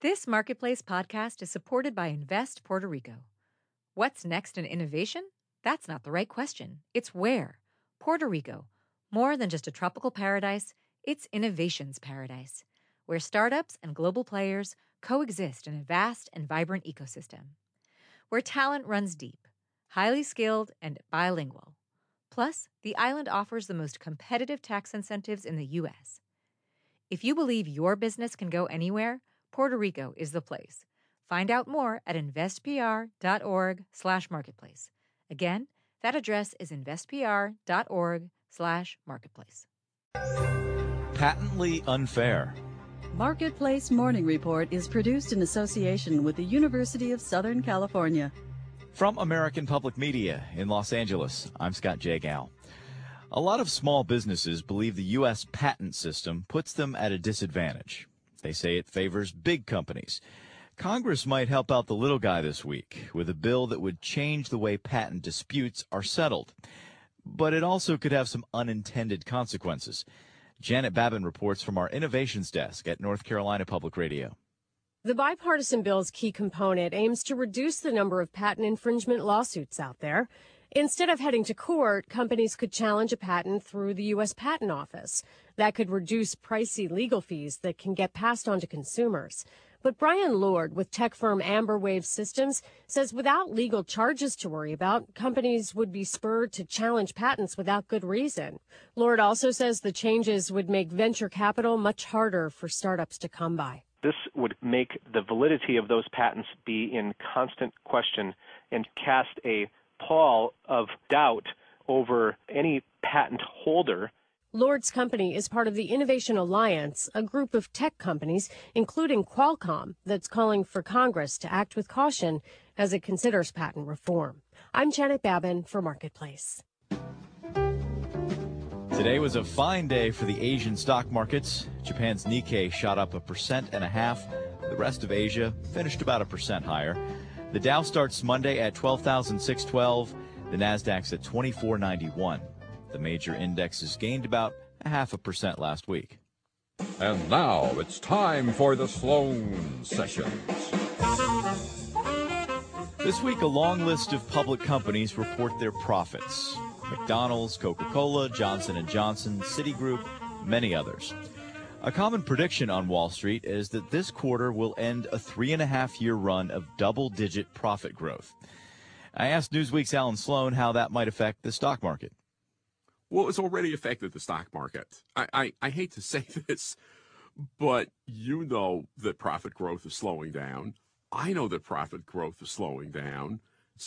This Marketplace podcast is supported by Invest Puerto Rico. What's next in innovation? That's not the right question. It's where. Puerto Rico. More than just a tropical paradise, it's innovation's paradise, where startups and global players coexist in a vast and vibrant ecosystem. Where talent runs deep, highly skilled, and bilingual. Plus, the island offers the most competitive tax incentives in the U.S. If you believe your business can go anywhere, Puerto Rico is the place. Find out more at investpr.org/marketplace. Again, that address is investpr.org/marketplace. Patently unfair. Marketplace Morning Report is produced in association with the University of Southern California. From American Public Media in Los Angeles, I'm Scott J. Gow. A lot of small businesses believe the U.S. patent system puts them at a disadvantage. They say it favors big companies. Congress might help out the little guy this week with a bill that would change the way patent disputes are settled. But it also could have some unintended consequences. Janet Babin reports from our innovations desk at North Carolina Public Radio. The bipartisan bill's key component aims to reduce the number of patent infringement lawsuits out there. Instead of heading to court, companies could challenge a patent through the U.S. Patent Office. That could reduce pricey legal fees that can get passed on to consumers. But Brian Lord with tech firm Amberwave Systems says without legal charges to worry about, companies would be spurred to challenge patents without good reason. Lord also says the changes would make venture capital much harder for startups to come by. This would make the validity of those patents be in constant question and cast a pall of doubt over any patent holder. Lord's company is part of the Innovation Alliance, a group of tech companies, including Qualcomm, that's calling for Congress to act with caution as it considers patent reform. I'm Janet Babin for Marketplace. Today was a fine day for the Asian stock markets. Japan's Nikkei shot up 1.5%. The rest of Asia finished about 1% higher. The Dow starts Monday at 12,612. The Nasdaq's at 2491. The major indexes gained about 0.5% last week. And now it's time for the Sloan Sessions. This week, a long list of public companies report their profits. McDonald's, Coca-Cola, Johnson & Johnson, Citigroup, many others. A common prediction on Wall Street is that this quarter will end a 3.5-year run of double-digit profit growth. I asked Newsweek's Alan Sloan how that might affect the stock market. Well, it's already affected the stock market. I hate to say this, but you know that profit growth is slowing down. I know that profit growth is slowing down.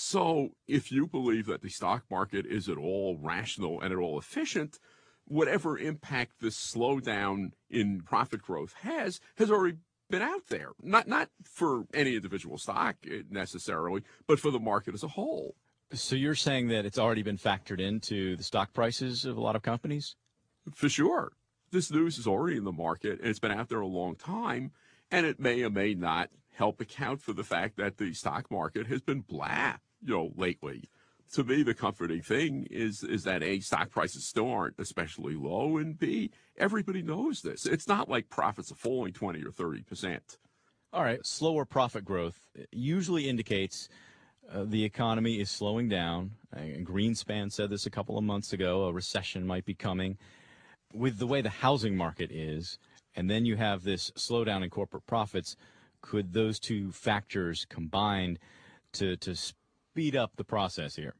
So if you believe that the stock market is at all rational and at all efficient, whatever impact this slowdown in profit growth has already been out there. Not for any individual stock necessarily, but for the market as a whole. So you're saying that it's already been factored into the stock prices of a lot of companies? For sure. This news is already in the market, and it's been out there a long time, and it may or may not help account for the fact that the stock market has been blah, lately. To me, the comforting thing is that A, stock prices still aren't especially low, and B, everybody knows this. It's not like profits are falling 20 or 30%. All right, slower profit growth usually indicates the economy is slowing down. Greenspan said this a couple of months ago, a recession might be coming. With the way the housing market is, and then you have this slowdown in corporate profits, could those two factors combine to speed up the process here?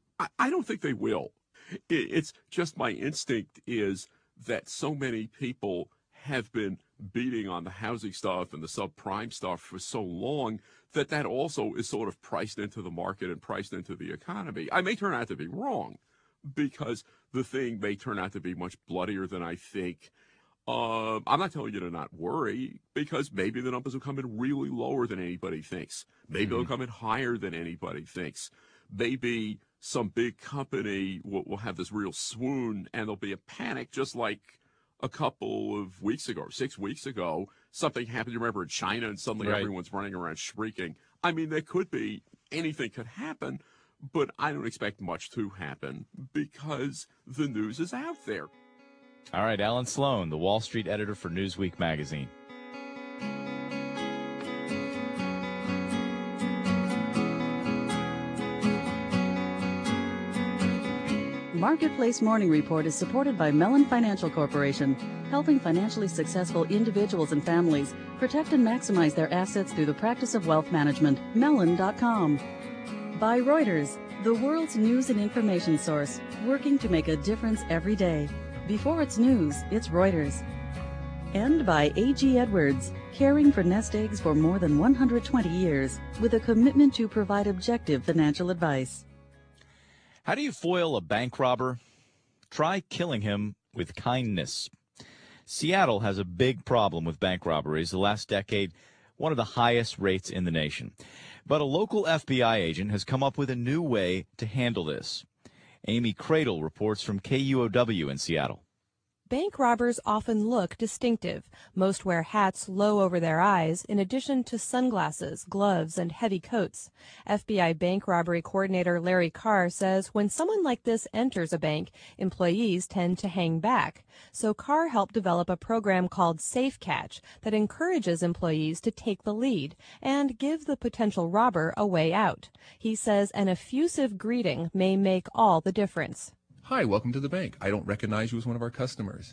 I don't think they will. It's just my instinct is that so many people have been beating on the housing stuff and the subprime stuff for so long that also is sort of priced into the market and priced into the economy. I may turn out to be wrong because the thing may turn out to be much bloodier than I think. I'm not telling you to not worry because maybe the numbers will come in really lower than anybody thinks. Maybe they'll come in higher than anybody thinks. Maybe some big company will have this real swoon and there'll be a panic just like a couple of weeks ago, 6 weeks ago, something happened, you remember, in China, and suddenly everyone's running around shrieking. I mean, there could be, anything could happen, but I don't expect much to happen because the news is out there. All right, Alan Sloan, the Wall Street editor for Newsweek magazine. Marketplace Morning Report is supported by Mellon Financial Corporation, helping financially successful individuals and families protect and maximize their assets through the practice of wealth management. Mellon.com. By Reuters, the world's news and information source, working to make a difference every day. Before it's news, it's Reuters. And by A.G. Edwards, caring for nest eggs for more than 120 years, with a commitment to provide objective financial advice. How do you foil a bank robber? Try killing him with kindness. Seattle has a big problem with bank robberies. The last decade, one of the highest rates in the nation. But a local FBI agent has come up with a new way to handle this. Amy Cradle reports from KUOW in Seattle. Bank robbers often look distinctive. Most wear hats low over their eyes, in addition to sunglasses, gloves, and heavy coats. FBI bank robbery coordinator Larry Carr says when someone like this enters a bank, employees tend to hang back. So Carr helped develop a program called Safe Catch that encourages employees to take the lead and give the potential robber a way out. He says an effusive greeting may make all the difference. Hi, welcome to the bank. I don't recognize you as one of our customers.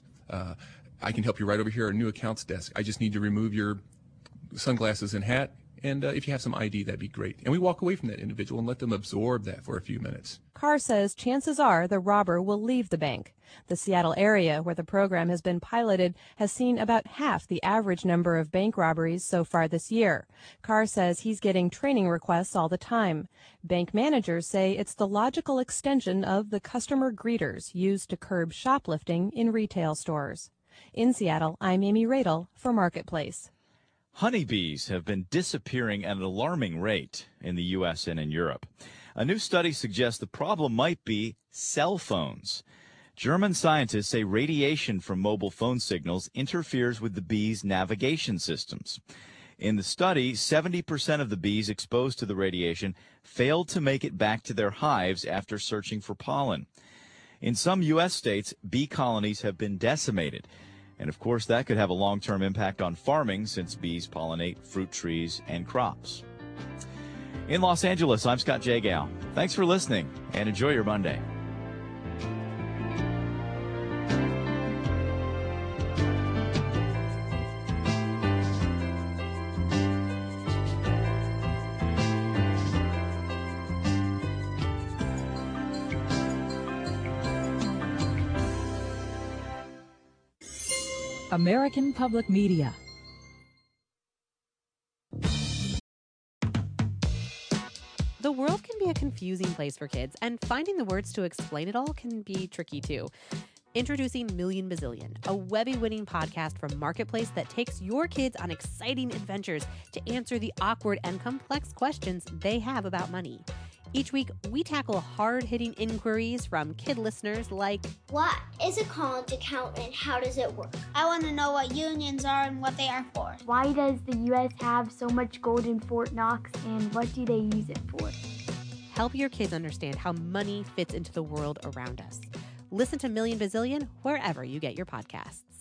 I can help you right over here at our new accounts desk. I just need to remove your sunglasses and hat, and if you have some ID, that'd be great. And we walk away from that individual and let them absorb that for a few minutes. Carr says chances are the robber will leave the bank. The Seattle area, where the program has been piloted, has seen about half the average number of bank robberies so far this year. Carr says he's getting training requests all the time. Bank managers say it's the logical extension of the customer greeters used to curb shoplifting in retail stores. In Seattle, I'm Amy Radel for Marketplace. Honeybees have been disappearing at an alarming rate in the U.S. and in Europe. A new study suggests the problem might be cell phones. German scientists say radiation from mobile phone signals interferes with the bees' navigation systems. In the study, 70% of the bees exposed to the radiation failed to make it back to their hives after searching for pollen. In some U.S. states, bee colonies have been decimated. And, of course, that could have a long-term impact on farming since bees pollinate fruit trees and crops. In Los Angeles, I'm Scott Jagow. Thanks for listening, and enjoy your Monday. American Public Media. The world can be a confusing place for kids, and finding the words to explain it all can be tricky too. Introducing Million Bazillion, a Webby-winning podcast from Marketplace that takes your kids on exciting adventures to answer the awkward and complex questions they have about money. Each week, we tackle hard-hitting inquiries from kid listeners like, what is a college account and how does it work? I want to know what unions are and what they are for. Why does the U.S. have so much gold in Fort Knox and what do they use it for? Help your kids understand how money fits into the world around us. Listen to Million Bazillion wherever you get your podcasts.